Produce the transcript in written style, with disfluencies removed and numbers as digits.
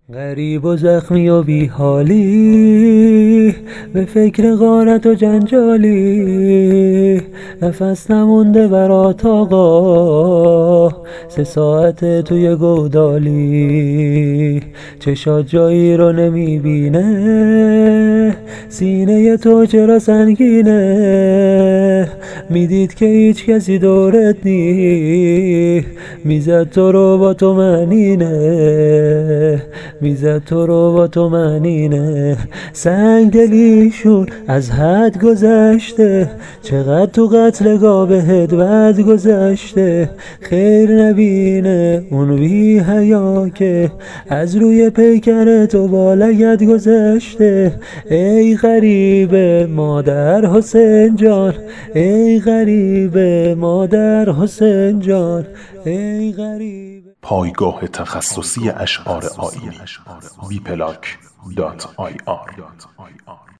غریب و زخمی و بی حالی، به فکر غارت و جنجالی، نفس نمونده برات آقا، 3 ساعت توی گودالی. چشات جایی رو نمیبینه، سینه تو چرا سنگینه، میدید که هیچ کسی دورت نی، میزد تو رو با تو منینه، میزد تو رو با تو منینه. سنگ دلیشون از حد گذشته، چقدر تو قتلگاه بهت بد گذشته. خیر نبینه اون بی حیا که از روی پیکر تو با لگد گذشته. ای غریب مادر حسین جان، ای غریب مادر حسین جان، ای غریب. پایگاه تخصصی اشعار آیینی wplock.ir